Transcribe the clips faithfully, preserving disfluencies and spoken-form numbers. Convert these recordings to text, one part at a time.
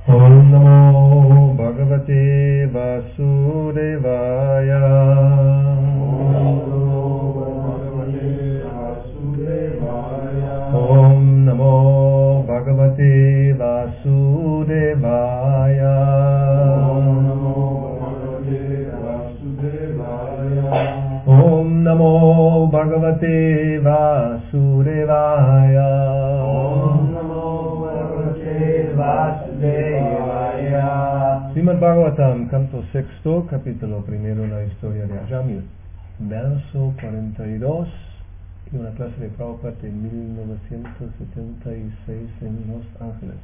Om Namo Bhagavate Vasudevaya. Om Namo Bhagavate Vasudevaya. Om Namo Bhagavate Vasudevaya. Srimad Bhagavatam, canto sexto, capítulo primero, la historia de Ajamil, verso cuarenta y dos, y una clase de Prabhupada de mil novecientos setenta y seis en Los Ángeles.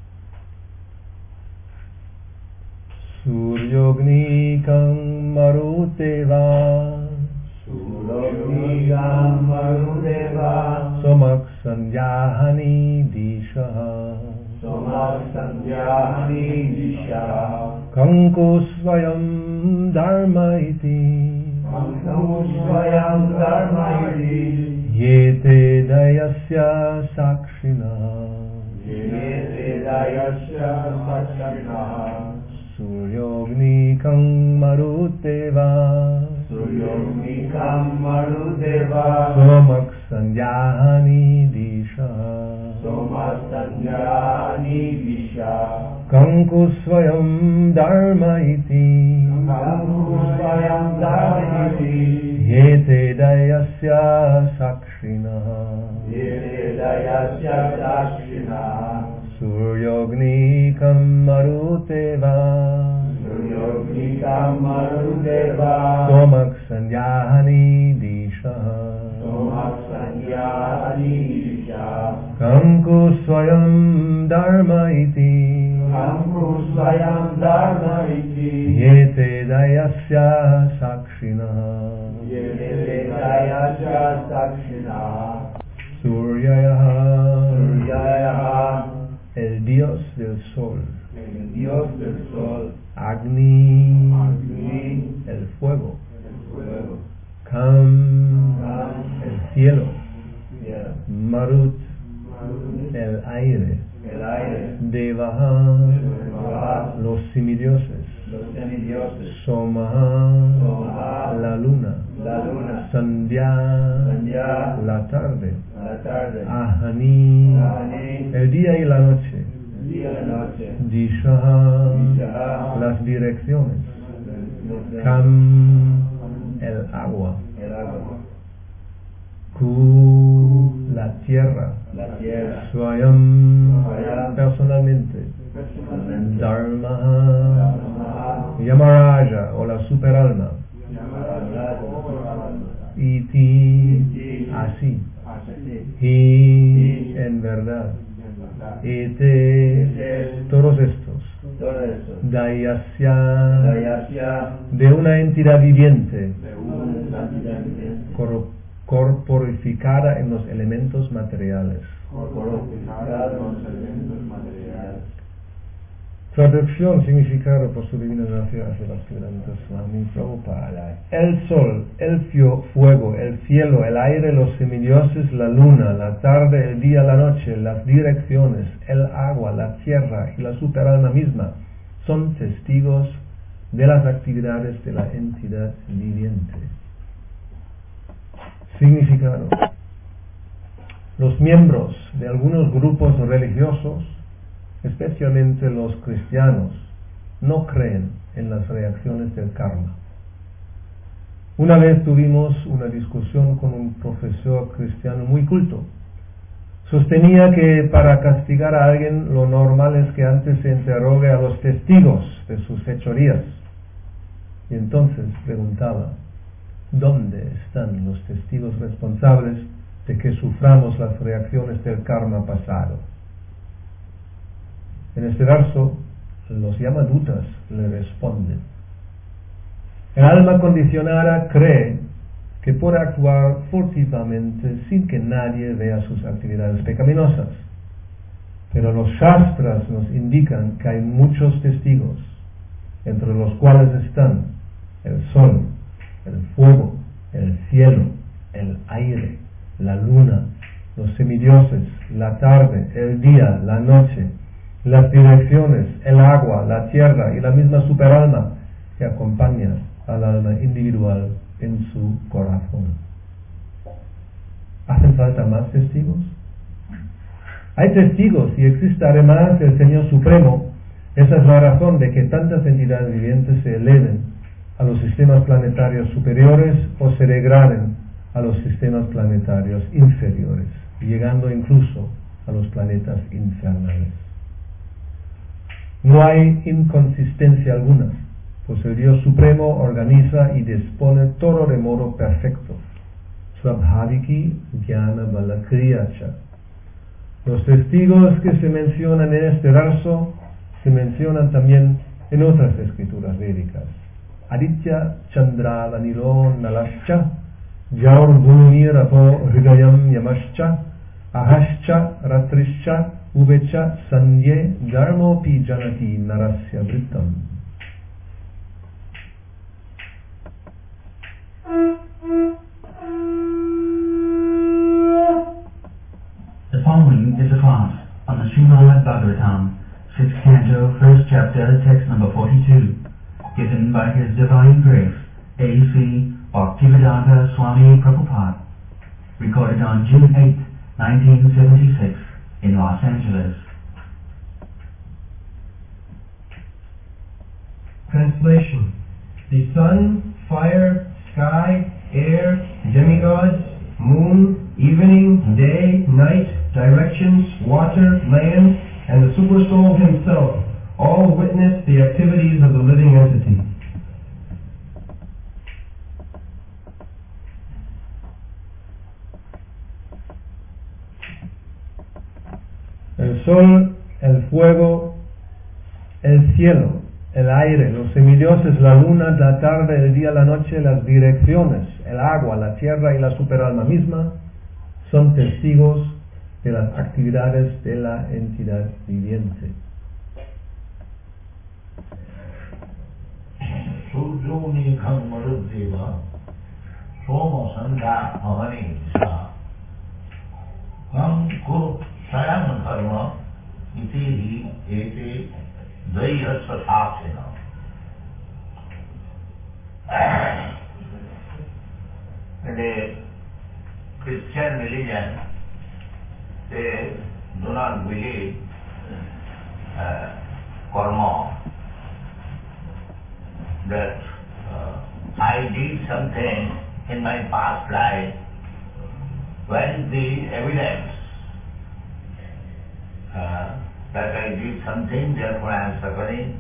Suryognikam Maruteva Suryognikam Maruteva Somak Sanjahani Dishaha Somak Sanjahani Dishaha Kanko Svayam Dharma Iti Kanko Svayam Dharma Iti Yete Dayasya Sakshina Yete Dayasya Sakshina Suryognikam Maruteva Suryognikam Maruteva Somak Sanjahani Disha Somak Sanjahani Disha Kanku Svayam Dharma Iti Kanku Svayam Dharma Iti Yete Dayasya Sakshina Yete Dayasya Sakshina Suryognikam Maruteva Suryognikam Maruteva Somak Sanjahani Disha Somak Sanjahani Disha Kanku Svayam Dharma Iti Kanku Svayam Dharma Iti Yete Dayasya Sakshina Yete Dayasya Sakshina Suryayaha Suryayaha El Dios del Sol, El Dios del Sol, Agni, Agni, el fuego, el fuego, Kam, Kam, el cielo, cielo, Marut, Marut, el aire, el aire, Devaha, Devaha, los semidioses, los semidioses, Somaha, Somaha, la luna, la luna, Sandhya, Sandhya, la tarde, la tarde, Ahani, Ahani, el día y la noche, el día y la noche, Dishaha, Dishaha, las direcciones, los- Kam, el agua, el agua, Ku, la tierra, la tierra, Swayam, Swayam, personalmente, personalmente, Dharma, Dharma, Yamaraja o la superalma, Yamaraja, Iti, Iti, así, así, Hi, en verdad, Ete, Ete, todos estos, todo eso, Dayasya, Dayasya, de una entidad viviente, de un santidad, cor- corporificada en los elementos materiales. corporificado en los elementos materiales. Traducción, significado por su divina gracia hacia las Bhaktivedanta Swami Prabhupada. El sol, el fio- fuego, el cielo, el aire, los semidioses, la luna, la tarde, el día, la noche, las direcciones, el agua, la tierra y la superalma misma son testigos de las actividades de la entidad viviente. Significado. Los miembros de algunos grupos religiosos, especialmente los cristianos, no creen en las reacciones del karma. Una vez tuvimos una discusión con un profesor cristiano muy culto. Sostenía que para castigar a alguien lo normal es que antes se interrogue a los testigos de sus fechorías. Y entonces preguntaba, ¿dónde están los testigos responsables de que suframos las reacciones del karma pasado? En este verso, los Yamadutas le responden. El alma condicionada cree que puede actuar furtivamente sin que nadie vea sus actividades pecaminosas. Pero los Shastras nos indican que hay muchos testigos, entre los cuales están el sol, el fuego, el cielo, el aire, la luna, los semidioses, la tarde, el día, la noche, las direcciones, el agua, la tierra y la misma superalma que acompaña al alma individual en su corazón. ¿Hacen falta más testigos? Hay testigos y existe además el Señor Supremo. Esa es la razón de que tantas entidades vivientes se eleven a los sistemas planetarios superiores o se degraden a los sistemas planetarios inferiores, llegando incluso a los planetas infernales. No hay inconsistencia alguna, pues el Dios Supremo organiza y dispone todo de modo perfecto. Swabhaviki Jnana Balakriyacha. Los testigos que se mencionan en este verso se mencionan también en otras escrituras védicas. Aditya Chandra Vanilo Nalascha, Jaur Gunirapo Hridayam Yamascha, Ahascha Ratrischa Uvecha Sanye Dharmo Pi Janati Narasya Vrittam. The following is a class on the Srimad Bhagavatam, sixth canto, first chapter, text number forty-two, given by His Divine Grace, A C Bhaktivedanta Swami Prabhupada, recorded on June eighth, nineteen seventy-six, in Los Angeles. Translation: the sun, fire, sky, air, demigods, moon, evening, day, night, directions, water, land, and the Supersoul himself all witness the activities of the living entity. El sol, el fuego, el cielo, el aire, los semidioses, la luna, la tarde, el día, la noche, las direcciones, el agua, la tierra y la superalma misma son testigos de las actividades de la entidad viviente. Sujuni Kamaruddeva Soma Sandha Avani Sa Kam Kuru Sayam Karma Iti Hi Eti Dvaya Sathasena. In the Christian religion, they do not believe uh, karma, that uh, I did something in my past life. Where is the evidence uh, that I did something, therefore I am suffering?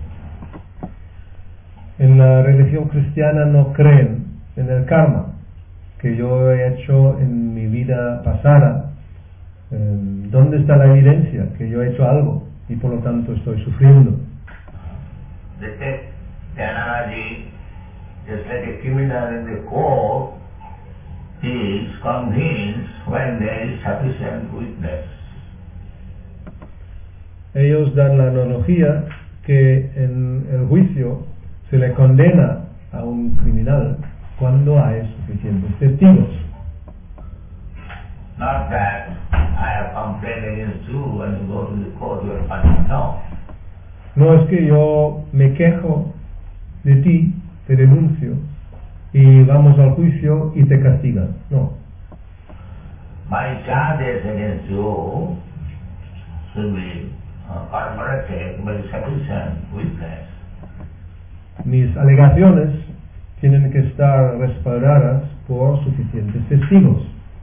En la religión cristiana no creen en el karma que yo he hecho en mi vida pasada. Eh, ¿Dónde está la evidencia que yo he hecho algo y por lo tanto estoy sufriendo? They take the analogy just like a criminal in the court is convinced when there is sufficient witness. Ellos dan la analogía que en el juicio se le condena a un criminal cuando hay suficientes testigos. Not that I have complained against you, when you go to the court you are punished. No. No es que yo me quejo de ti, te denuncio y vamos al juicio y te castigan. No. My charges against you should be uh, corroborated by sufficient witness. Mis alegaciones tienen que estar respaldadas por suficientes testigos.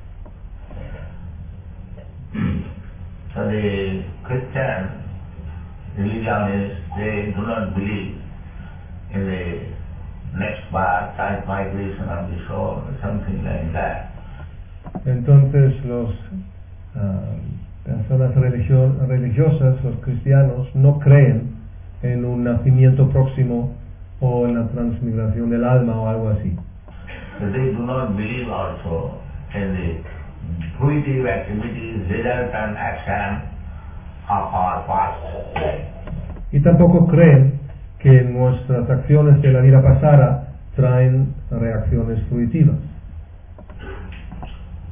So the Christian religionists, they do not believe in the next birth, type migration of the soul, or something like that. Entonces los uh, personas religio- religiosas, los cristianos, no creen en un nacimiento próximo o en la transmigración del alma o algo así. But they do not believe also in the fruitive activities, result and action of our past life. Y tampoco creen que nuestras acciones de la vida pasada traen reacciones fruitivas.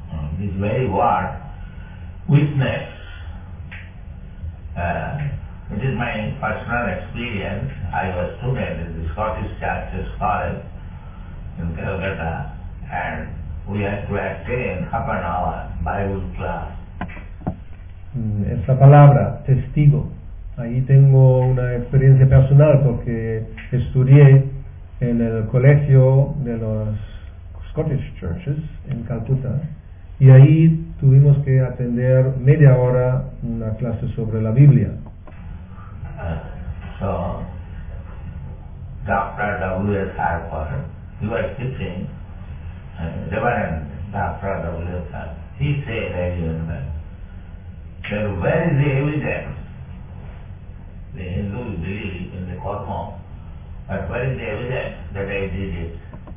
This very word, witness, uh, It is my personal experience. I was a student in the Scottish Churches College in Calcutta, and we had to attend half an hour Bible class. Esta palabra, testigo, ahí tengo una experiencia personal porque estudié en el colegio de los Scottish Churches en Calcuta y ahí tuvimos que atender media hora una clase sobre la Biblia. Uh, so, Doctor W S Harper, he was teaching, uh, Reverend Doctor W S Harper, he said again that, that where is the evidence? The Hindus believe in the karma, but where is the evidence that I did it?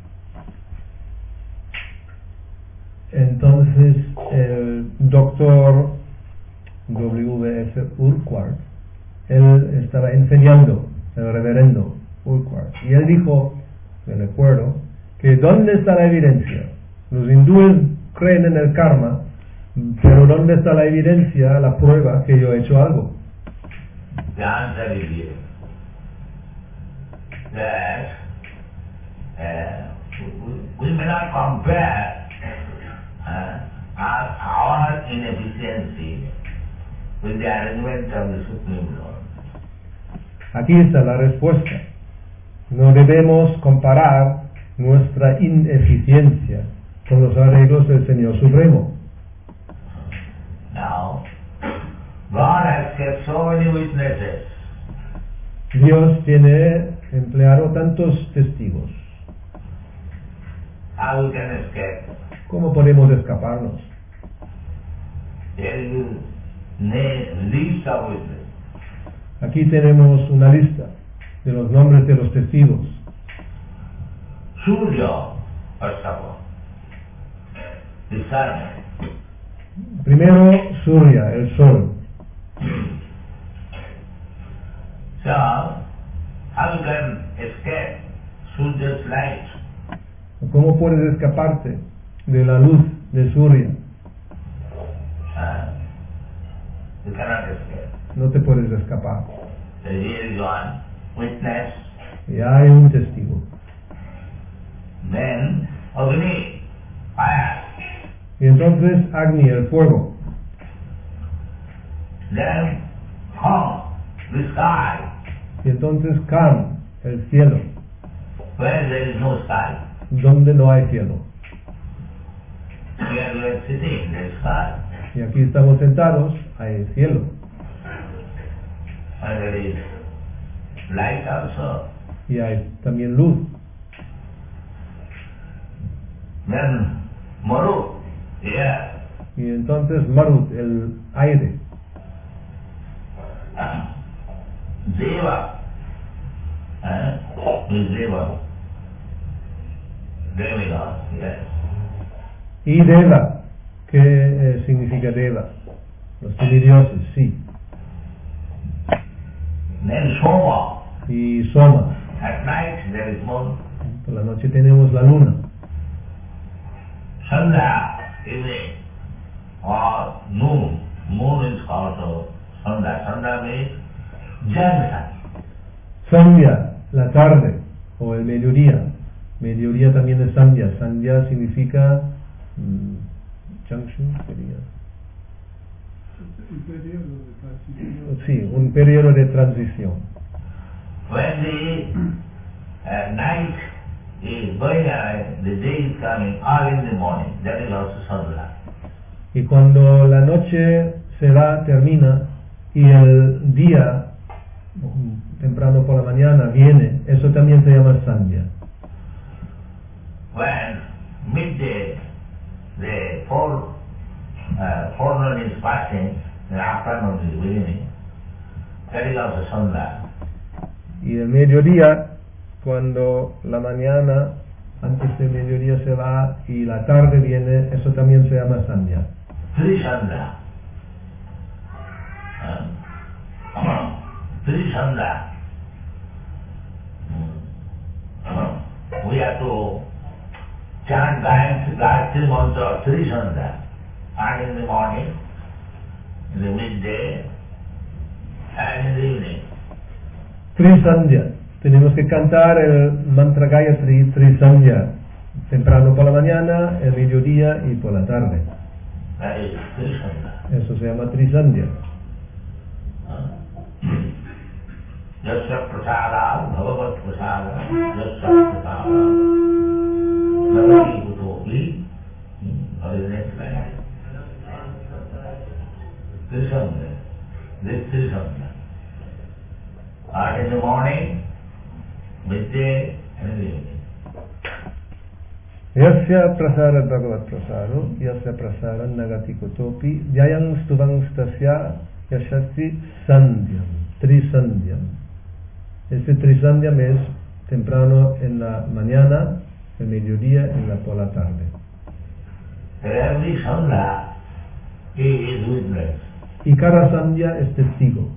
Entonces el doctor W S Urquhart, él estaba enseñando, el reverendo Urquhart, y él dijo, me recuerdo, que ¿dónde está la evidencia? Los hindúes creen en el karma, pero ¿dónde está la evidencia, la prueba que yo he hecho algo? The answer is here. That uh, we, we may not compare uh, our, our inefficiency with the arrangement of the Supreme Lord. Aquí está la respuesta. No debemos comparar nuestra ineficiencia con los arreglos del Señor Supremo. Now, God has kept so many witnesses. Dios tiene empleado tantos testigos. How we can escape? ¿Cómo podemos escaparnos? There is a list of witnesses. Aquí tenemos una lista de los nombres de los testigos. Surya, first of all, the sun. Primero, Surya, el sol. So, how you can escape Surya's light? ¿Cómo puedes escaparte de la luz de Surya? Uh, you cannot escape. No te puedes escapar. So here is one witness. Y hay un testigo. Then Agni, fire. Y entonces Agni, el fuego. Then Hum, the sky. Y entonces Kam, el cielo, Where there is no sky. donde no hay cielo. Here we are sitting in the sky. Y aquí estamos sentados, hay cielo. And there is light also. Y hay también luz. Then Maru, air. Y entonces Marut, el aire. Deva, eh? is Deva. Demigod, yes. Y Deva, que eh, significa Deva. Los semidioses, sí. Then Soma. Y Soma. At night there is moon. Por la noche tenemos la luna. Sandhya, evening, or noon. Moon is called Sandhya. Sandhya means Jansa. Sandhya, la tarde, o el mediodía. Mediodía también es Sandhya. Sandhya significa mm, junction, sería. Sí, un periodo de transición. When the uh, night is going away, the day is coming early in the morning. That is also Sandhya. Y cuando la noche se va, termina, y el día, temprano por la mañana, viene, eso también se llama Sandhya. When midday, the fore, uh, forenoon is passing, the afternoon is beginning. That is also Sandhya. Y el mediodía, cuando la mañana, antes del mediodía se va, y la tarde viene, eso también se llama Sandhya. Three Sandhya. Uh, Three Sandhya. Uh, we have to chant Gayatri Mantra three Sandhya. And in the morning, in the midday, and in the evening. Trisandhya. Tenemos que cantar el mantra Gayatri Trisandhya. Temprano por la mañana, el mediodía y por la tarde. That is Trisandhya. Eso se llama Trisandhya. Yasya prasada, bhagavat prasada, yasya prasada, navati kutopi, or the next line. Trisandhya. This Trisandhya. And in the morning, midday, and in the evening. Yasya prasara bhagavat prasaro, yasya prasara nagati kotopi, vyayam stuvang stasya yashasti sandhyam, trisandhyam. Este trisandhyam es temprano en la mañana, el mediodía y la por la tarde. Every sandhya is witness. Y cada sandhya es testigo.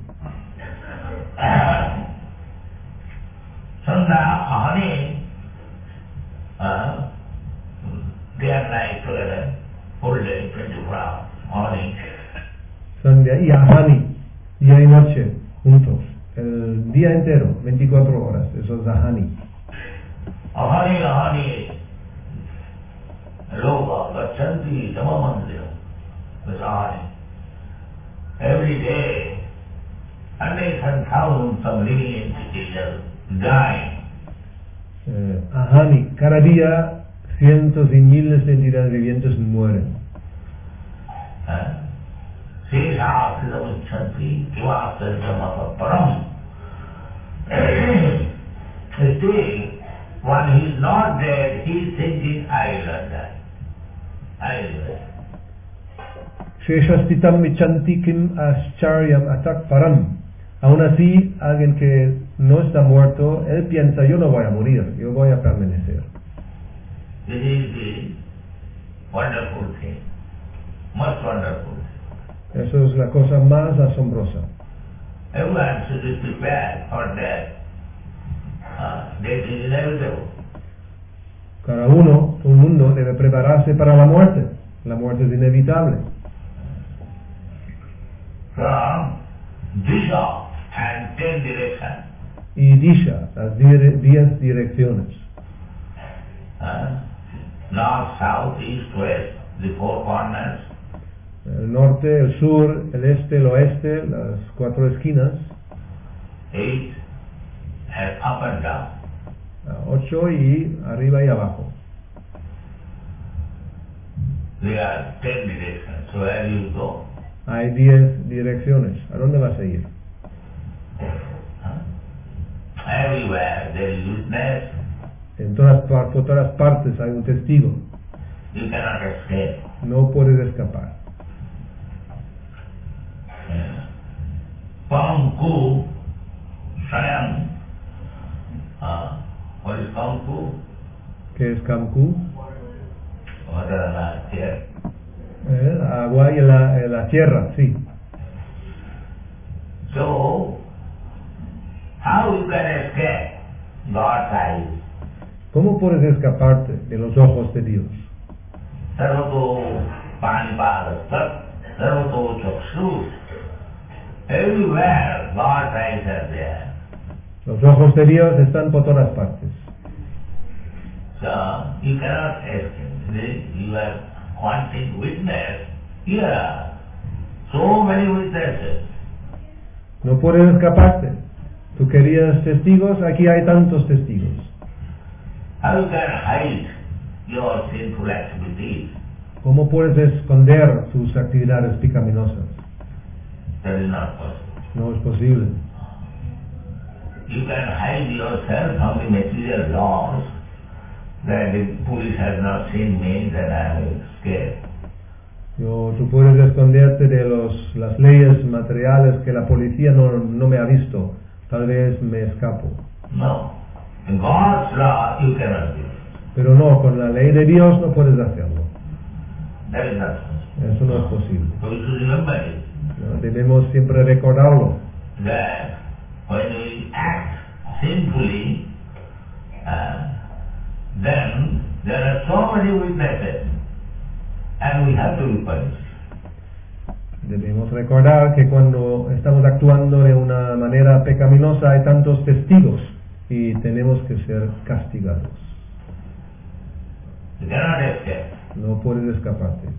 Sandhya, ahani, uh, day and night together, whole day, twenty-four hours, morning. Sandhya y ahani, día y noche, juntos. El día entero, veinticuatro horas, eso es ahani. Ahani, ahani, loka, gachanti, dhamma is ahani. Every day, hundreds and thousands of living entities are dying. Eh, ahani, cada día cientos y miles de entidades vivientes mueren. Sesha siddhamichanti kivasarjamapa param. Still, when he is not dead, he is thinking, I will not die. I will die. Sheshastitam michanti kim ascharyam atak param. Aún así, alguien que no está muerto, él piensa, yo no voy a morir, yo voy a permanecer. This is the wonderful thing, most wonderful thing. Eso es la cosa más asombrosa. Everyone should be prepared for death. Uh, death is inevitable. Cada uno, todo el mundo debe prepararse para la muerte. La muerte es inevitable. From Disha and ten directions. Y Disha, las die- diez direcciones. Uh, north, south, east, west, the four corners. El norte, el sur, el este, el oeste, las cuatro esquinas. Eight and up and down. Ocho y arriba y abajo. There are ten directions. So where you go? Hay diez direcciones. ¿A dónde vas a ir? Huh? Everywhere there is witness. En todas, par- por todas partes hay un testigo. You cannot escape. No puedes escapar. Panku Sayam. Uh, what is Panku? ¿Qué es Kamku? Water and earth, here. El agua y la, la tierra, sí. So, how you can escape God's eyes? ¿Cómo puedes escaparte de los ojos de Dios? Sarvato Panipalastat, Sarvato Chakshus. Everywhere God's eyes are there. Los ojos de Dios están por todas partes. So, you cannot escape. You are wanting witness. Here, so many witnesses. No puedes escaparte. Tú querías testigos, aquí hay tantos testigos. How you can hide your sinful activities? ¿Cómo puedes esconder tus actividades pecaminosas? That is not possible. No es posible. You can hide yourself from the material laws that the police has not seen me, that I am scared. Yo, tú puedes esconderte de los, las leyes materiales que la policía no, no me ha visto. Tal vez me escapo. No. In God's law, you cannot do it. Pero no, con la ley de Dios no puedes hacerlo. That is not possible. Eso no es posible. So we should remember it, ¿No? Debemos siempre recordarlo. that when we act sinfully, uh, then there are so many witnesses, and we have to be punished. Debemos recordar que cuando estamos actuando de una manera pecaminosa hay tantos testigos y tenemos que ser castigados. You cannot escape. No puedes escaparte.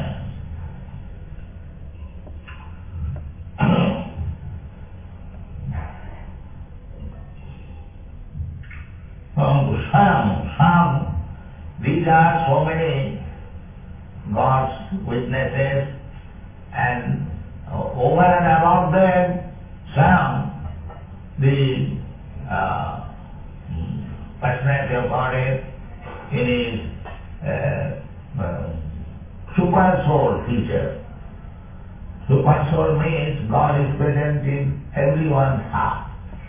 Oh, some, some, these are so many God's witnesses, and uh, over and above them, some, the uh, personality of God is in his uh, uh, super soul feature. Super soul means God is present in everyone's heart.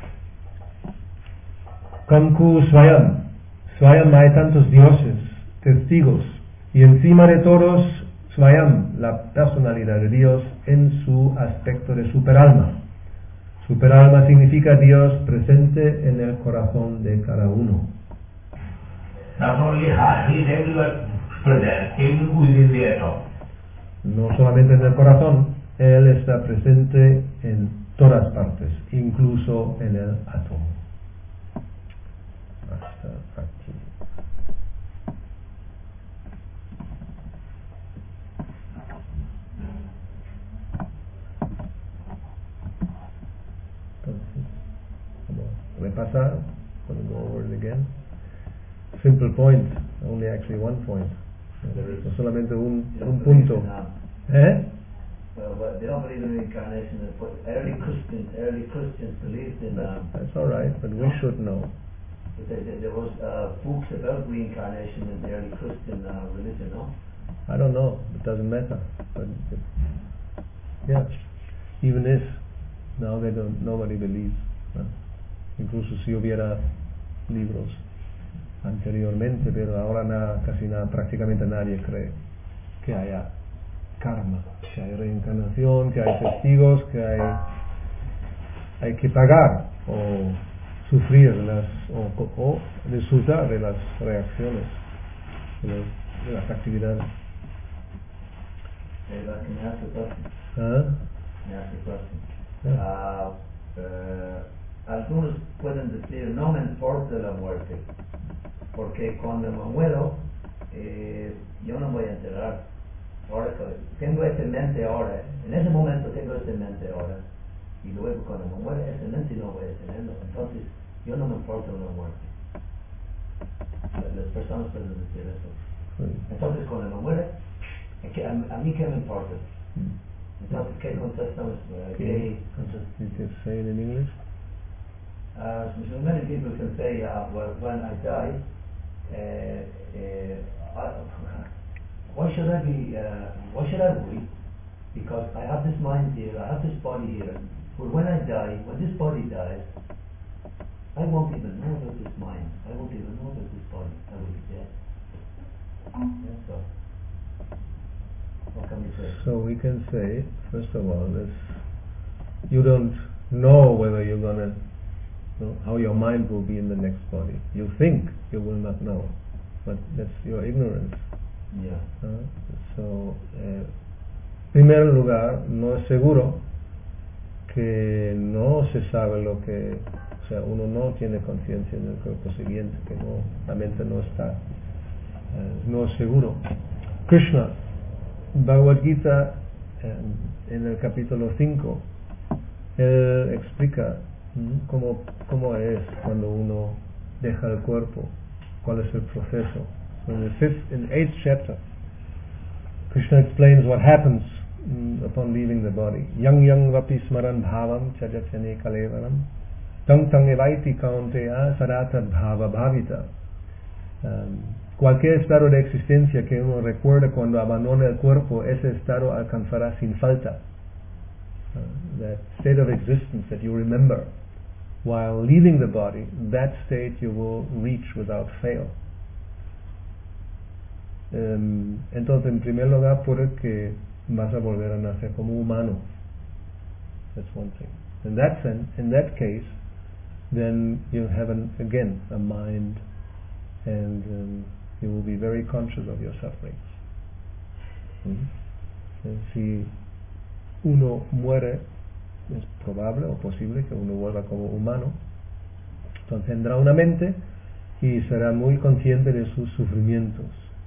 Kamku Swayam. Swayam hay tantos dioses, testigos, y encima de todos, Swayam, la personalidad de Dios en su aspecto de superalma. Superalma significa Dios presente en el corazón de cada uno. Not only heart, he is everywhere present, even within the atom. No solamente en el corazón, Él está presente en todas partes, incluso en el átomo. Hasta aquí. Entonces, vamos a repasar. Going to go over it again. Simple point, only actually one point. No solamente un, un punto. ¿Eh? Well, but they don't believe in reincarnation. But early Christians, early Christians believed in. Um, That's all right, but we should know. There, there, there was uh, books about reincarnation in the early Christian uh, religion, no? I don't know. It doesn't matter. But it, yeah, even if now they don't, nobody believes. ¿No? Incluso si hubiera libros anteriormente, pero ahora nada, casi nada, prácticamente nadie cree que haya karma, que hay reencarnación, que hay testigos, que hay hay que pagar o sufrir las o, o disfrutar de las reacciones de las, de las actividades. Hey, but can I ask a question? ¿Ah? Can I ask a question? Yeah. Uh, uh, algunos pueden decir, no me importa la muerte, porque cuando me muero, eh, yo no voy a enterrar. Ahora tengo esa mente ahora, en ese momento tengo esa mente ahora, y luego cuando me muera esa mente no voy a tenerlo, entonces yo no me importa una muerte. Las personas pueden decir eso. Sí. Entonces cuando me muera, ¿a, a, a mí qué me importa? Entonces, ¿qué contestamos? Uh, Okay. ¿qué contestamos? You can say it in English. Uh, so many people can say, uh, well, when I die, uh, uh, I, why should I be, uh, why should I worry? Because I have this mind here, I have this body here, but when I die, when this body dies, I won't even know about this mind, I won't even know about this body, I will be dead. Yeah, so, what can we say? So we can say, first of all, this you don't know whether you're gonna know how your mind will be in the next body. You think you will not know, but that's your ignorance. Yeah. Uh, so, eh, en primer lugar, no es seguro que no se sabe lo que, o sea, uno no tiene conciencia en el cuerpo siguiente, que no, la mente no está, eh, no es seguro. Krishna, Bhagavad Gita, eh, en el capítulo cinco, él explica ¿m? cómo, cómo es cuando uno deja el cuerpo, cuál es el proceso. So in the fifth, in the eighth chapter, Krishna explains what happens mm, upon leaving the body. Yang yang vapi smaran bhavam chajatyane kalevaram tang tang evaiti kaunteya sarata bhava bhavita. Um, cualquier estado de existencia que uno recuerde cuando abandona el cuerpo, ese estado alcanzará sin falta. Uh, that state of existence that you remember while leaving the body, that state you will reach without fail. Um, entonces, en primer lugar, puede que vas a volver a nacer como humano. That's one thing. In that sense, in that case, then you have an, again a mind, and um, you will be very conscious of your sufferings. Hmm? And si uno muere, es probable o posible que uno vuelva como humano, entonces tendrá una mente y será muy consciente de sus sufrimientos.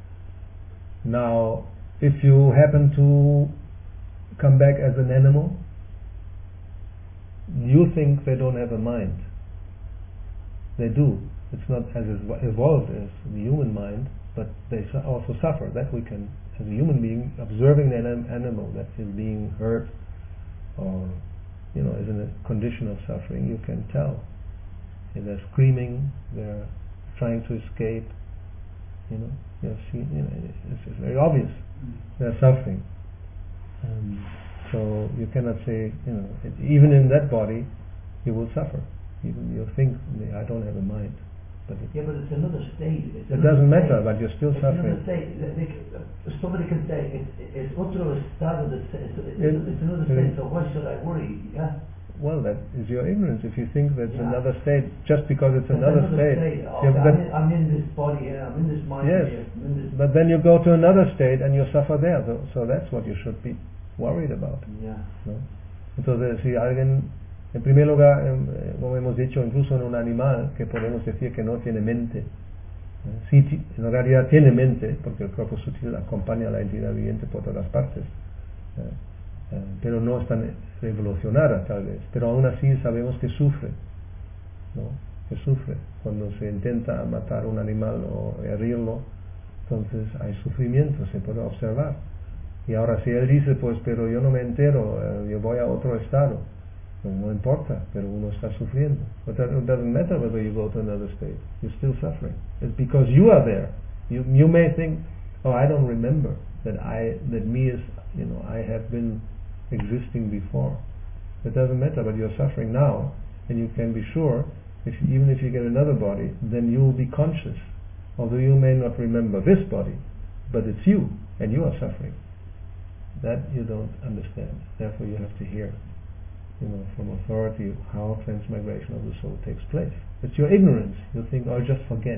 Now, if you happen to come back as an animal, you think they don't have a mind. They do. It's not as evolved as the human mind, but they also suffer. That we can, as a human being, observing an animal that is being hurt or, you know, is in a condition of suffering, you can tell. And they're screaming, they're trying to escape, you know, you see, you know, it's, it's very obvious. They're suffering. Um, so you cannot say, you know, it, even in that body, you will suffer. Even you think, I don't have a mind. But it, yeah, but it's another state. It's it another doesn't matter, state. but you're still it's suffering. Another state. They, they, somebody can say it's, it's otro estado. It's, it's, It, it's another it, state. So why should I worry? Yeah. Well, that is your ignorance. If you think that's Yeah. another state, just because it's That's another, another state. state. Yeah, Okay, but, I'm, in, I'm in this body here. I'm in this mind yes, here. I'm in this. but then you go to another state and you suffer there. So, so that's what you should be worried about. Yeah. ¿No? Entonces, si alguien, en primer lugar, eh, como hemos dicho, incluso en un animal que podemos decir que no tiene mente, eh, sí, ti- en realidad tiene mente, porque el cuerpo sutil acompaña a la entidad viviente por todas partes, eh, eh, pero no es tan evolucionada tal vez, pero aún así sabemos que sufre, ¿no? Que sufre cuando se intenta matar un animal o herirlo, entonces hay sufrimiento, se puede observar. Y ahora si él dice, pues, pero yo no me entero, eh, yo voy a otro estado, pues no importa, pero uno está sufriendo. But that, it doesn't matter whether you go to another state, you're still suffering. It's because you are there. You you may think, oh, I don't remember that I that me is, you know, I have been existing before. It doesn't matter, but you're suffering now, and you can be sure, if even if you get another body, then you will be conscious, although you may not remember this body, but it's you, and you are suffering. That you don't understand. Therefore, you have to hear, you know, from authority how transmigration of the soul takes place. It's your ignorance. You think, oh, I'll just forget.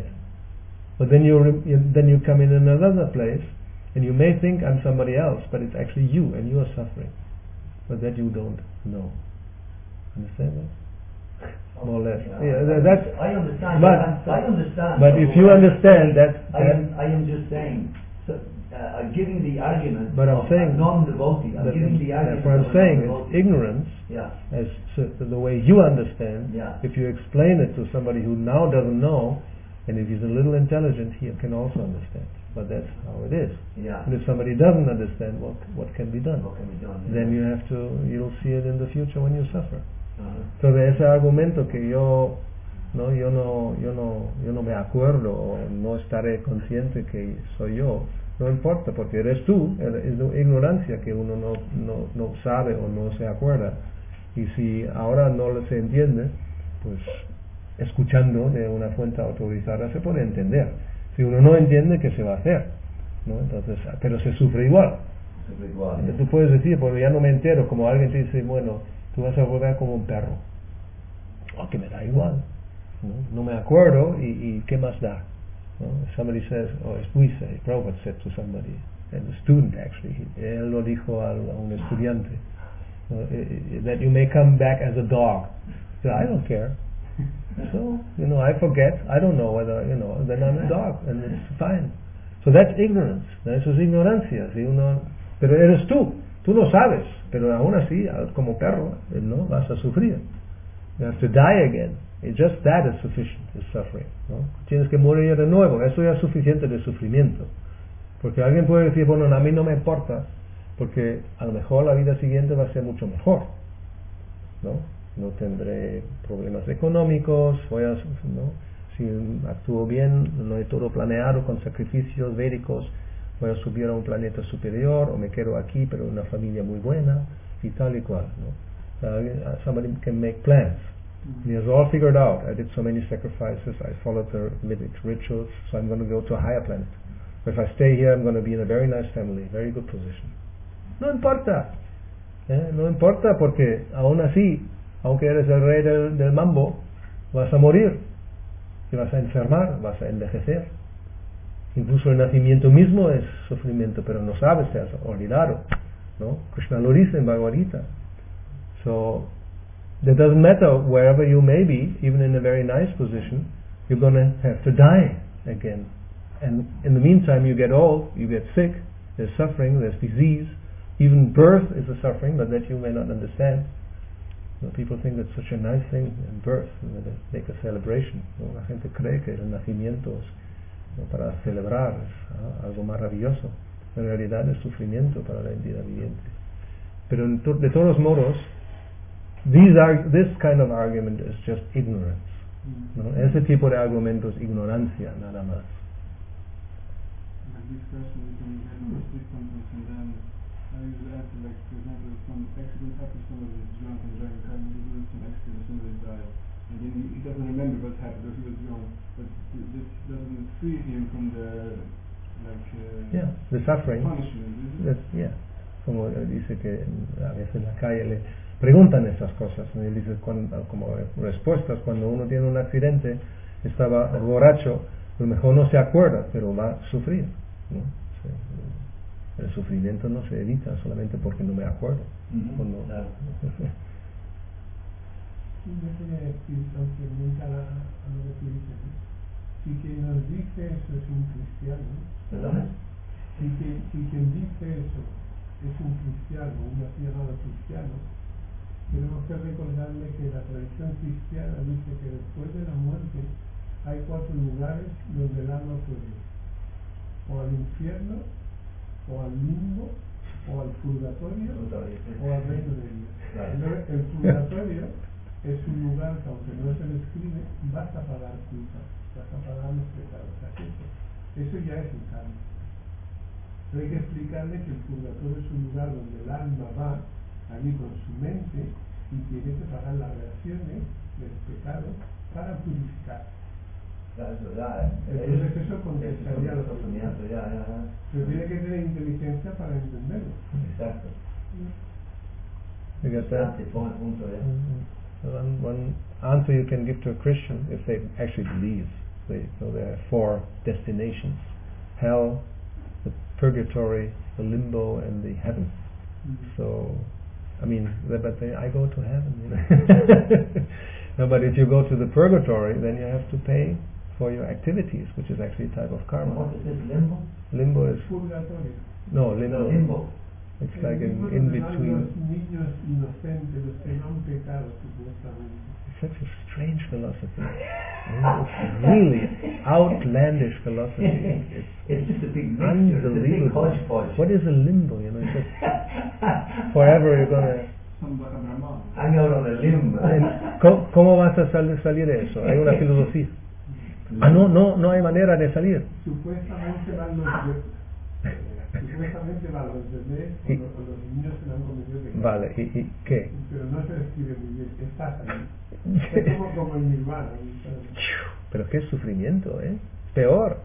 But then you, re- you then you come in another place, and you may think I'm somebody else, but it's actually you, and you are suffering. But that you don't know. Understand that? More or less. Yeah, Yeah, that's. I understand. But, I understand. but So if you what I'm understand saying, that, I that am. I am just saying. So, uh, I'm giving the argument. But I'm of saying a non-devotee. I'm that- giving the argument. that's what I'm of a saying. It's non-devotee. ignorance. Yeah. As so, the way you understand, Yeah. if you explain it to somebody who now doesn't know, and if he's a little intelligent, he can also understand. But that's how it is. Yeah. And if somebody doesn't understand, what what can be done? What can be done? Then you have to, you'll see it in the future when you suffer. Uh-huh. Entonces ese argumento que yo no, yo no, yo no, yo no me acuerdo o no estaré consciente que soy yo, no importa porque eres tú, es de ignorancia que uno no, no, no sabe o no se acuerda. Y si ahora no se entiende, pues escuchando de una fuente autorizada se puede entender. Si uno no entiende, ¿qué se va a hacer? ¿No? Entonces, pero se sufre igual. Siempre igual. Entonces, tú puedes decir, porque ya no me entero, como alguien te dice, bueno, tú vas a volver como un perro. O que me da igual. No, no me acuerdo y, y ¿qué más da? No? Somebody says, or as we say, Prabhupada said to somebody, and a student actually, he, él lo dijo a, a un estudiante, uh, uh, that you may come back as a dog. So I don't care. So, you know, I forget, I don't know whether, you know, then I'm a dog, and it's fine. So that's ignorance, eso es ignorancia, si uno, pero eres tú, tú lo sabes, pero aún así, como perro, no, vas a sufrir. You have to die again. And just that is sufficient, is suffering, ¿no? Tienes que morir de nuevo, eso ya es suficiente de sufrimiento. Porque alguien puede decir, bueno, a mí no me importa, porque a lo mejor la vida siguiente va a ser mucho mejor, ¿no? No tendré problemas económicos, voy a, ¿no? Si actúo bien, no he todo planeado con sacrificios védicos, voy a subir a un planeta superior, o me quedo aquí, pero en una familia muy buena, y tal y cual, ¿no? Uh, somebody can make plans. Mm-hmm. He has all figured out. I did so many sacrifices, I followed the Vedic rituals, so I'm going to go to a higher planet. But if I stay here, I'm going to be in a very nice family, very good position. No importa, ¿eh? No importa porque aún así, aunque eres el rey del, del mambo, vas a morir, te vas a enfermar, vas a envejecer. Incluso el nacimiento mismo es sufrimiento, pero no sabes, te has olvidado. no? Krishna lo dice en Bhagavad Gita. So it doesn't matter wherever you may be, even in a very nice position, you're going to have to die again. And in the meantime you get old, you get sick, there's suffering, there's disease, even birth is a suffering, but that you may not understand. You know, people think it's such a nice thing in birth, you know, they make a celebration. ¿No? La gente cree que el nacimiento es, ¿no?, para celebrar, es ¿no?, algo maravilloso. En realidad es sufrimiento para la entidad viviente. Pero en to- de todos modos, these are, this kind of argument is just ignorance. ¿No? Ese tipo de argumento es ignorancia, nada más. Like this question, we can get a stick sometimes and then I usually answer, like, for example, if some accident happens, somebody is drunk and driving car, and there's some accident, somebody died, and then he, he doesn't remember what happened, or he was drunk, but th- this doesn't free him from the, like, uh, Yeah, the suffering. punishment, is it? That's, yeah. Como eh, dice que a veces en la calle le preguntan esas cosas, ¿no? Y él dice cuando, como respuestas, cuando uno tiene un accidente, estaba borracho, a lo mejor no se acuerda, pero va a sufrir, ¿no? Sí. El sufrimiento no se evita solamente porque no me acuerdo. Ujú, ¿O no? claro. Déjeme decir, complementa a, a lo que tú dices, ¿no? Si quien nos dice eso es un cristiano, ¿Perdona? si, que, si quien dice eso es un cristiano, un aficionado cristiano, tenemos que recordarle que la tradición cristiana dice que después de la muerte hay cuatro lugares donde el alma puede ir: o al infierno, o al limbo, o al purgatorio, Purgatorio, sí. o al reino de Dios. Claro. Entonces, el purgatorio es un lugar que, aunque no se le escribe, vas a pagar culpa, vas a pagar los pecados. Así que eso ya es un cambio. Pero hay que explicarle que el purgatorio es un lugar donde el alma va allí con su mente y tiene que pagar las reacciones del pecado para purificar. Claro, eso ya, eh. Entonces eso es contestaría un lo que sufrimiento, ya, ya, ya. pero tiene que tener inteligencia para entenderlo. Exacto. You get that? Antes, pon el punto, ya. One, one answer you can give to a Christian, if they actually believe, they, so there are four destinations: hell, the purgatory, the limbo, and the heaven. So, I mean, but they, I go to heaven. You know? No, but if you go to the purgatory, then you have to pay for your activities, which is actually a type of karma. What is this, limbo? Limbo is Purgatorio. no The limbo. limbo. It's El like limbo an in donde van between. los niños inocentes, los que no han pecado supuestamente. It's such a strange philosophy. It's really outlandish philosophy. It's It's just a big mixture, it's a big unbelievable. hodgepodge. What is a limbo? You know, it's just forever you're gonna. Some like a Brahman. Hang out on a limb. En- ¿Cómo, cómo vas a sal- salir de eso? Hay una filosofía. Ah, no, no, no hay manera de salir. Supuestamente van los bebés, supuestamente van los bebés o Y- los, o los niños que no han cometido pecado. Vale, ¿y, y qué? Pero no se describe muy bien, está ahí. Es como, como en Nirvana. ¿sabes? Pero qué sufrimiento, ¿eh? Peor.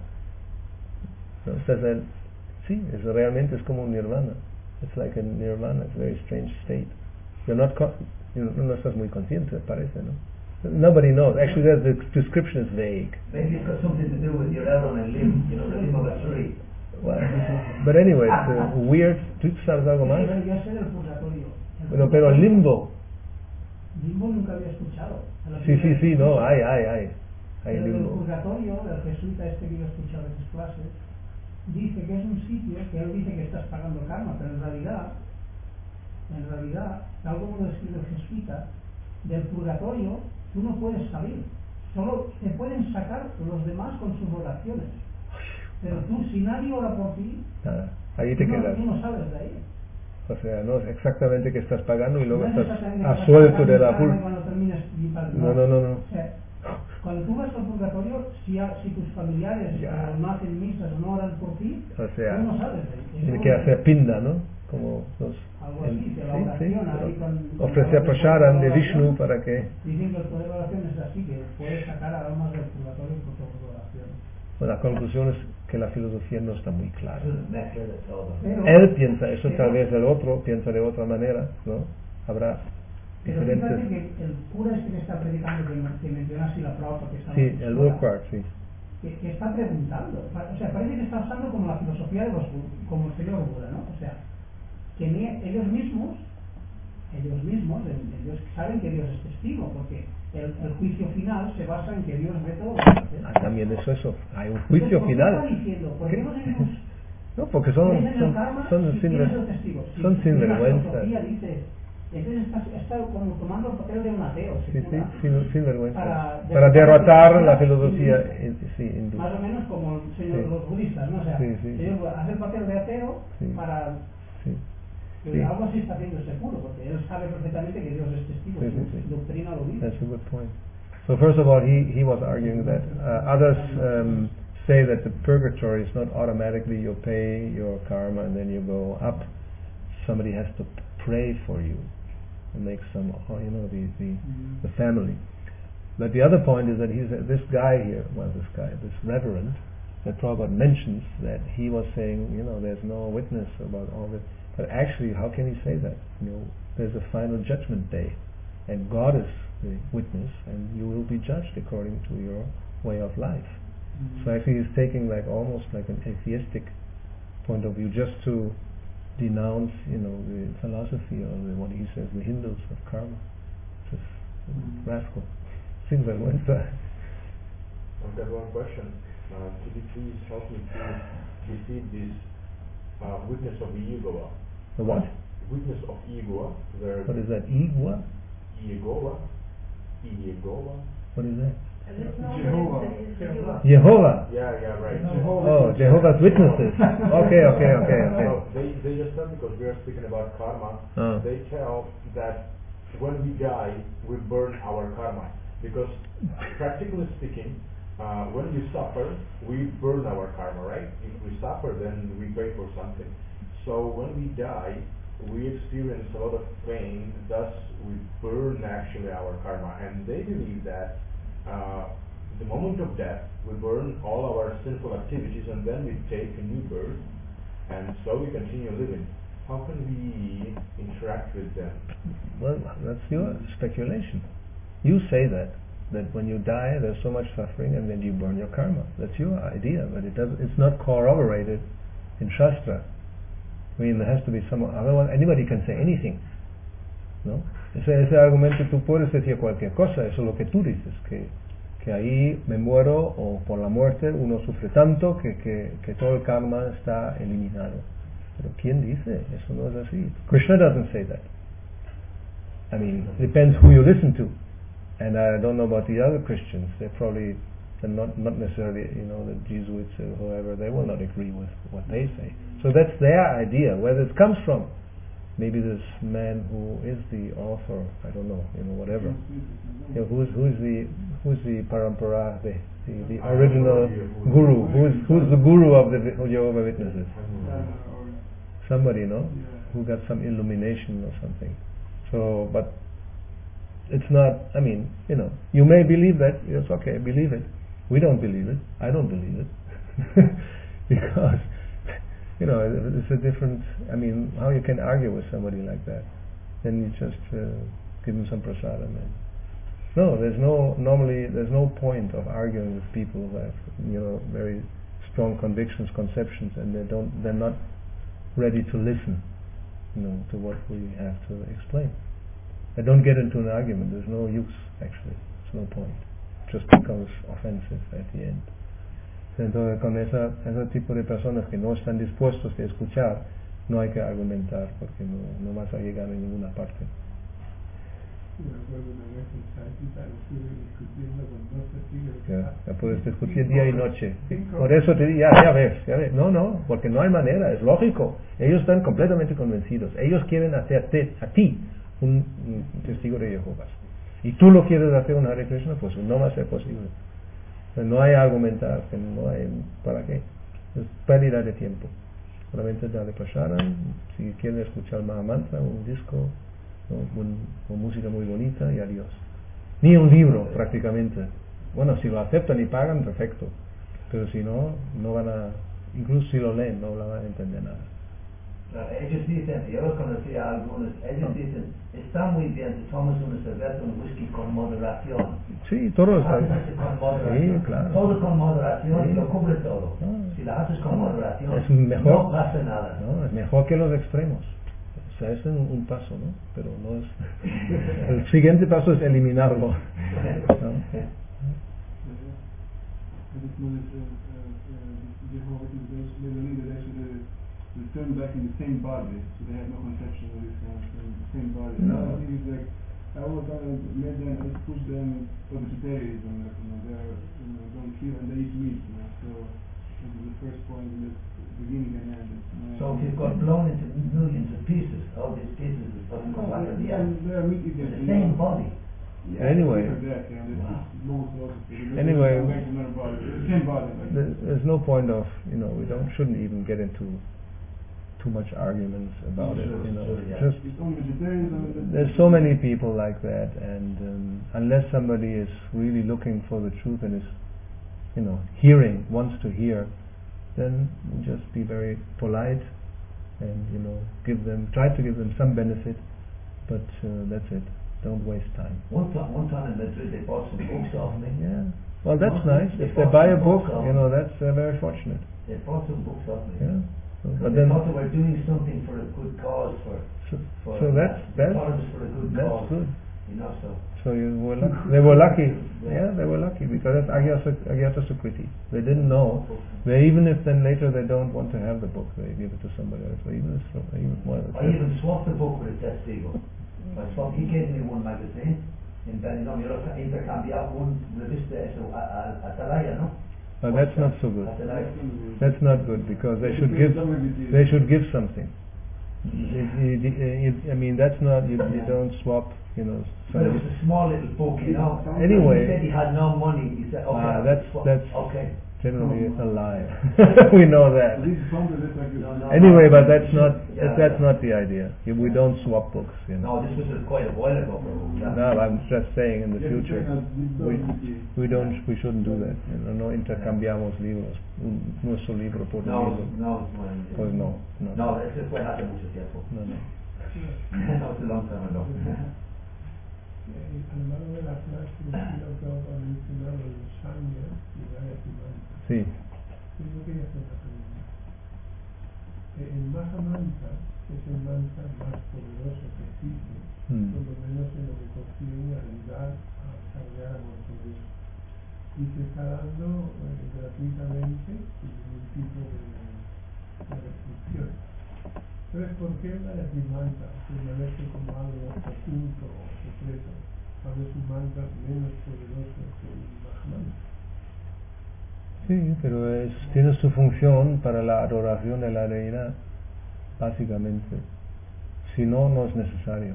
No, estás en- sí, es, realmente es como un nirvana. It's like a nirvana, it's a very strange state. You're not co- you know, no estás muy consciente, parece, ¿no? Nobody knows. Actually, that the description is vague. Maybe it's got something to do with you're out on a limb, you know, the limb of a tree. Well, but anyway, it's uh, weird. ¿Tú sabes algo más? Yo, yo sé del purgatorio. El Bueno, pero el limbo. Limbo nunca había escuchado. A la Sí, sí, primera sí, vez. no, hay, hay, hay. Hay Pero el limbo. purgatorio, el jesuita este que yo he escuchado en sus clases, dice que es un sitio que él dice que estás pagando karma, pero en realidad, en realidad, tal como lo describe el jesuita, del purgatorio tú no puedes salir. Solo te pueden sacar los demás con sus oraciones. Pero tú, si nadie ora por ti, Ah, ahí te tú, no, quedas. tú no sales de ahí. O sea, no es exactamente que estás pagando y luego No es estás exactamente que a estás suelto pagando de la karma y culpa. cuando terminas y para- No, no, no, no. O sea, cuando tú vas al purgatorio, si, ha- si tus familiares Ya. eh, no hacen misas o no oran por ti, O sea, tú no sales de ahí. tiene Eso- que hacer pinda, ¿no? Como los. Algo el- así, que la sí, oración sí, ahí con- con ofrecer la prasharam de oración, Vishnu para que. Dicen que el poder de oración es así, que puedes sacar a almas del purgatorio por tu oración. Bueno, la conclusión es que la filosofía no está muy clara. Eso es mezcla de todo. Pero, Él piensa eso, pero- tal vez el otro piensa de otra manera, ¿no? Habrá Pero fíjate diferentes. que el cura este que está predicando, que, que menciona así la praupa que está en Sí, la el escuela, Urquhart, sí. que, que está preguntando, pa- o sea, parece que está usando como la filosofía de los bu- como el señor Buda, ¿no? O sea, que ni ellos mismos, ellos mismos, ellos saben que Dios es testigo, porque el, el juicio final se basa en que Dios ve todo. Ah, también es eso, hay un juicio Entonces, ¿por qué final. está diciendo? ¿Por qué no seguimos? No, porque son, ¿Crees en el son, karma? son, Si sin, tienes el testigo. Si son si tienes la sinvergüenzas. filosofía, dices, entonces estás, estás como tomando el papel de un ateo. Sí, si sí, fuera, sin, sinvergüenzas. para Para derrotar la filosofía hindú. sí, hindú. Más o menos como el señor, Sí. los budistas, ¿no? O sea, Sí, sí, ellos hacen el papel de ateo Sí. para... Sí. que Sí. algo así está haciendo seguro, porque él sabe perfectamente que Dios es testigo, Sí, su, sí, sí. su doctrina lo dice. That's a good point. So first of all, he, he was arguing that uh, others um, say that the purgatory is not automatically you pay your karma and then you go up. Somebody has to pray for you and make some, oh, you know, the, the, Mm. the family. But the other point is that he's, this guy here, well, this guy, this reverend, that Prabhupada mentions that he was saying, you know, there's no witness about all this. But actually, how can he say that? You know, there's a final judgment day, and God is the witness, and you will be judged according to your way of life. Mm. So actually, he's taking like almost like an atheistic point of view, just to denounce, you know, the philosophy or the, what he says, the Hindus of karma. Just Mm. rascal. Things like that. I've got one question. Uh, could you please help me to defeat this uh, witness of Yehovah? The what? Witness of Yehovah. Where What is that? Igwa? Yehovah. Yehovah. What is that? Jehovah. Jehovah. Yeah, yeah, right. Oh, Jehovah's Witnesses. Okay, okay, okay, okay. So they, they just said, because we are speaking about karma, Oh. they tell that when we die, we burn our karma. Because practically speaking, uh, when we suffer, we burn our karma, right? If we suffer, then we pay for something. So when we die, we experience a lot of pain, thus we burn actually our karma. And they believe that uh, the moment of death, we burn all our sinful activities and then we take a new birth, and so we continue living. How can we interact with them? Well, that's your speculation. You say that, that when you die there's so much suffering and then you burn your karma. That's your idea, but it does, it's not corroborated in Shastra. I mean, there has to be some, otherwise anybody can say anything, ¿no? Ese, ese argumento tú puedes decir cualquier cosa, eso es lo que tú dices, que, que ahí me muero o por la muerte uno sufre tanto que, que, que todo el karma está eliminado. Pero ¿quién dice? Eso no es así. Krishna doesn't say that. I mean, it depends who you listen to. And I don't know about the other Christians. They're probably they're not not necessarily, you know, the Jesuits or whoever. They will not agree with what they say. So that's their idea. Where this comes from, maybe this man who is the author, I don't know, you know, whatever. You know, who's who's the who's the parampara, the the, the original guru? Who's who's the guru of the Jehovah Witnesses? Somebody, no, who got some illumination or something. So, but it's not, I mean, you know, you may believe that, it's okay, believe it. We don't believe it. I don't believe it. Because, you know, it's a different, I mean, how you can argue with somebody like that? Then you just uh, give them some prasadam. And no, there's no, normally, there's no point of arguing with people who have, you know, very strong convictions, conceptions, and they don't, they're not ready to listen, you know, to what we have to explain. I don't get into an argument. There's no use, actually. There's no point. It just becomes offensive at the end. Entonces, con esa, ese tipo de personas que no están dispuestos a escuchar, no hay que argumentar porque no, no vas a llegar a ninguna parte. Ya, ya puedes discutir día y noche. Por eso te digo, ya, ya ves, ya ves. No, no, porque no hay manera, es lógico. Ellos están completamente convencidos. Ellos quieren hacerte a ti un, un testigo de Jehová. Y tú lo quieres hacer un Hare Krishna, pues no va a ser posible. No hay argumentar, no hay para qué. Es pérdida de tiempo. Solamente darle prasadam, si quieren escuchar Mahamantra, un disco, ¿no? un, con música muy bonita y adiós. Ni un libro prácticamente. Bueno, si lo aceptan y pagan, perfecto. Pero si no, no van a, incluso si lo leen, no van a entender nada. No, ellos dicen, yo los conocí a algunos, ellos dicen, está muy bien si tomas una cerveza, un whisky con moderación. Sí, todo está bien. Con moderación. Sí, claro. Todo con moderación Sí. y lo cubre todo. No. Si la haces con moderación, Es mejor, no pasa nada. No, es mejor que los extremos. sea, es un, un paso, ¿no? Pero no es... El siguiente paso es eliminarlo, ¿no? I just noticed uh, uh, uh, Jehovah's Witnesses, they believe that actually they return back in the same body, so they have no conception of this kind of thing, the same body. No. I think it's like, I was kind of made them, I just push them for vegetarianism, like, you know, they are, you know, don't kill and they eat meat, you know, so this is the first point in the beginning and end. You know, So if you've got blown into millions of pieces, all these pieces is doesn't come back at the end. they are meat eaters. The you same know. body. Yeah, Anyway. That, yeah, this Wow. is most also. Anyway. Back to another body. The same body. Like, There's, there's no point of, you know, we don't shouldn't even get into too much arguments about it, you know. Sure, yeah. Just it's only vegetarianism. there's so many people like that, and um, unless somebody is really looking for the truth and is, you know, hearing, wants to hear, then just be very polite and, you know, give them, try to give them some benefit, but uh, that's it. Don't waste time. One time, one time in Madrid, they bought some books off me. Yeah. Well, that's Well, nice. they If they bought buy a some book, books off you me. know, that's uh, very fortunate. They bought some books off me. Yeah. So, But but they then, thought they were doing something for a good cause. For, so, for so that's they that's thought it was for a good that's cause. good. You know, so So you were lucky. They were lucky. Yeah. Yeah, they were lucky because that's Agyata Agyata Sukriti. They didn't know. They even if then later they don't want to have the book, they give it to somebody else. Or even so, even well, I even swapped the book with a testigo. I swapped. He gave me one magazine. In Benidorm, you're intercambiar one revista eso a Atalaya, no? but that's not so good. Atalaya. That's not good because they should give. They should give something. It, it, it, I mean, that's not. You, you don't swap. You know. But it was a small little book, you know. Anyway. He said he had no money. He said, okay. Ah, I'll that's swap. that's okay. generally a lie. We know that. This is something that's like No, no, Anyway, no, but that's not yeah, that's yeah. not the idea. We don't swap books. You know. No, this was uh, quite a while ago. Yeah. No, I'm just saying in the Yeah, future check out this we document. we don't we shouldn't do that. You know, no intercambiamos libros. Un- Nuestro libro por un No, libro. no, bueno, Pues no, no, No, eso fue hace mucho tiempo. no, no. No, it's a long time ago. Eh, a lo largo de la clase creo que ha mencionado el sangre y la etimanta. Sí. Yo quería hacer una pregunta. Eh, el Mahamanta es el mantra más poderoso que existe, Mm. por lo menos en lo que consigue ayudar a desarrollar amor por Dios. Y se está dando eh, gratuitamente sin ningún tipo de, de restricción. Entonces, ¿por qué la Yajimanta permanece como algo oculto o secreto, cuando es un mantra menos poderoso que el Mahamanta? Sí, pero es, tiene su función para la adoración de la deidad, básicamente. Si no, no es necesario.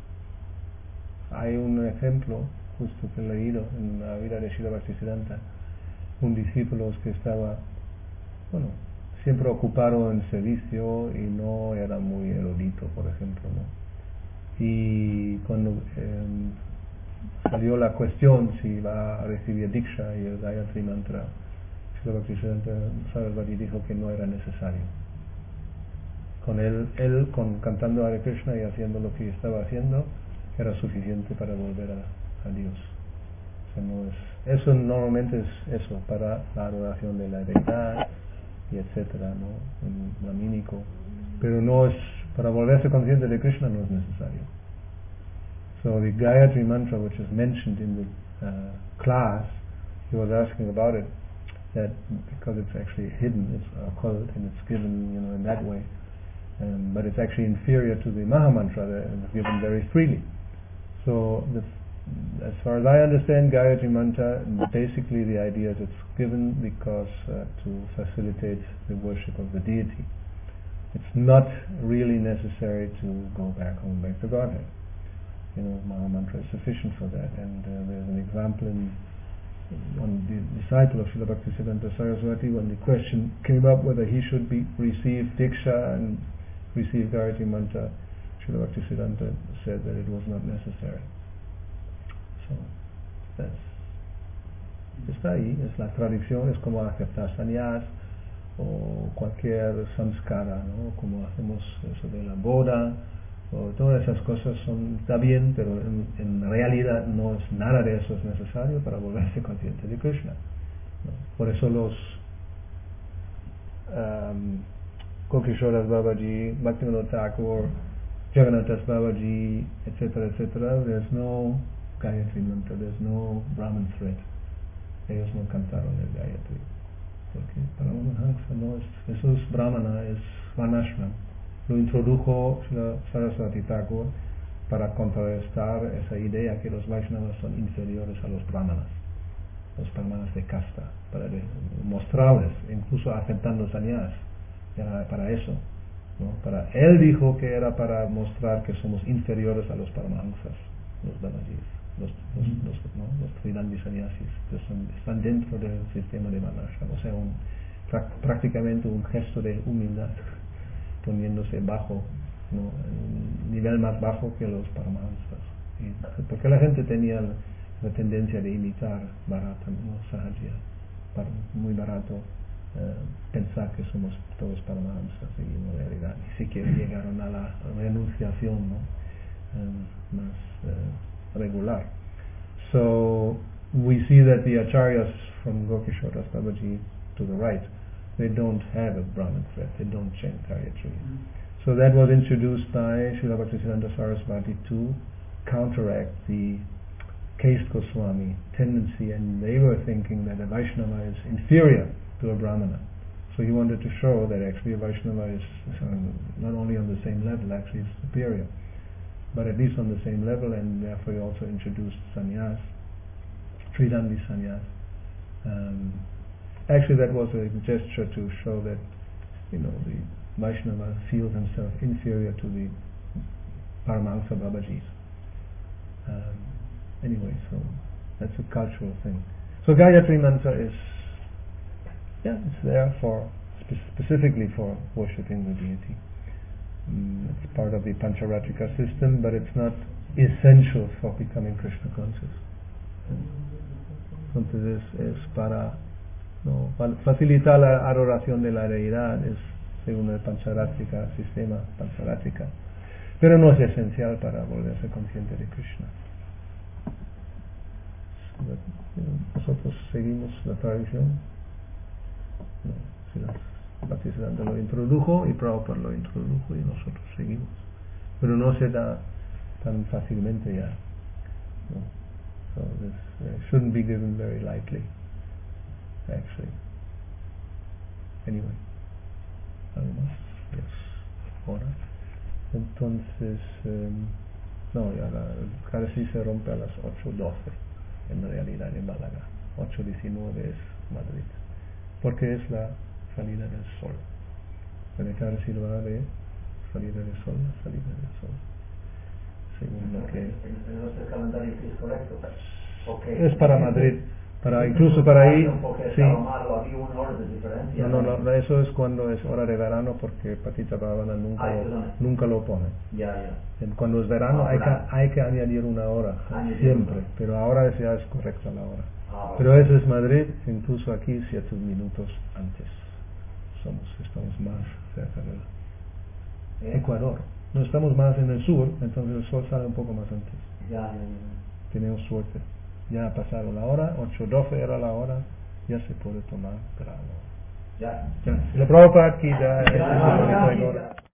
Hay un ejemplo, justo que he leído en la vida de Srila Bhaktisiddhanta, un discípulo que estaba, bueno, siempre ocupado en servicio y no era muy erudito, por ejemplo, ¿no? Y cuando eh, salió la cuestión si iba a recibir Diksha y el Gayatri Mantra, Srila Bhaktisiddhanta Sarasvati dijo que no era necesario. Con él, él con, cantando Hare Krishna y haciendo lo que estaba haciendo, era suficiente para volver a, a Dios. O sea, no es, eso normalmente es eso, para la adoración de la deidad, y etcétera, ¿no? En lamínico. Pero no es, para volverse consciente de Krishna no es necesario. So the Gayatri Mantra, which is mentioned in the uh, class, he was asking about it, that because it's actually hidden, it's occult, and it's given, you know, in that way, um, but it's actually inferior to the Mahamantra that is given very freely. So the, as far as I understand, Gayatri Mantra, basically the idea is it's given because uh, to facilitate the worship of the deity. It's not really necessary to go back home, back to Godhead. You know, Mahamantra is sufficient for that, and uh, there's an example in one the disciple of Srila Bhaktisiddhanta Saraswati, when the question came up whether he should be receive Diksha and receive Gayatri Mantra, Srila Bhaktisiddhanta said that it was not necessary. So, that's, está ahí, es la tradición, es como aceptar sannyas o cualquier samskara, ¿no? Como hacemos eso de la boda, o todas esas cosas son, está bien, pero en, en realidad no es nada de eso es necesario para volverse consciente de Krishna, ¿no? Por eso los um, Kokishoras Babaji, Bhaktivinoda Thakur, Jagannath Das Babaji, etcétera, etcétera, there's no Gayatri Mantra, there's no Brahman thread. Ellos no cantaron el Gayatri. Porque para un Hansa no es, eso es Brahmana, es Varnashram. Lo introdujo Saraswati Thakur para contrarrestar esa idea que los Vaishnavas son inferiores a los Brahmanas, los Brahmanas de casta, para mostrarles, incluso aceptando sannyas, era para eso, ¿no? Para, él dijo que era para mostrar que somos inferiores a los Paramahansas, los Babajis, los, los, los, ¿no? los Tridandi sannyasis, que son, están dentro del sistema de Varnashram, o sea, un, prácticamente un gesto de humildad, poniéndose bajo, ¿no? En un nivel más bajo que los Paramahansas. Y porque la gente tenía la, la tendencia de imitar barata, ¿no? Sahaja, para, muy barato, eh, pensar que somos todos Paramahansas y en realidad ni siquiera llegaron a la renunciación, ¿no? eh, más eh, regular. So we see that the acharyas from Gokishore Das Babaji to the right, they don't have a Brahman thread, they don't chant Gayatri. Mm-hmm. So that was introduced by Srila Bhaktisiddhanta Saraswati to counteract the caste Goswami tendency, and they were thinking that a Vaishnava is inferior to a Brahmana. So he wanted to show that actually a Vaishnava is not only on the same level, actually is superior, but at least on the same level, and therefore he also introduced sannyas, Tridandi sannyas. Um, actually that was a gesture to show that, you know, the Vaishnava feels himself inferior to the Paramahansa Babajis. Um, anyway, so that's a cultural thing. So Gayatri Mantra is, yeah, it's there for, spe- specifically for worshipping the deity. Mm, it's part of the Pancharatrika system, but it's not essential for becoming Krishna conscious. Entonces es, es para, no, facilitar la adoración de la deidad, es según el Pancharatrika, sistema Pancharatrika, pero no es esencial para volverse consciente de Krishna. Nosotros seguimos la tradición, no, si las Bhaktisiddhanta lo introdujo y Prabhupada lo introdujo y nosotros seguimos, pero no se da tan fácilmente ya, no. So this uh, shouldn't be given very lightly, actually. Anyway, algo más, yes, ahora. Entonces, um, no, ya la Karasi se rompe a las ocho doce, en realidad en Málaga. ocho diecinueve es Madrid, porque es la salida del sol. El Karasi va de salida del sol a salida del sol, según lo que el calendario es correcto. es para Madrid, para incluso para ahí, sí. No, no, no, eso es cuando es hora de verano, porque Patita Pavana nunca, Ay, lo, nunca lo pone. Ya, ya. Cuando es verano Ah, hay, que, verano. hay que añadir una hora, Añadir siempre, una. pero ahora ya es correcta la hora. Ah, Pero vale. eso es Madrid, incluso aquí siete minutos antes. Somos, estamos más cerca del ¿Eh? Ecuador. No estamos más en el sur, entonces el sol sale un poco más antes. Ya, ya, ya. Tenemos suerte. Ya ha pasado la hora, ocho doce era la hora, ya se puede tomar grano. Ya. Ya. La Prabhupada aquí ya Ya, ya, ya, es ya.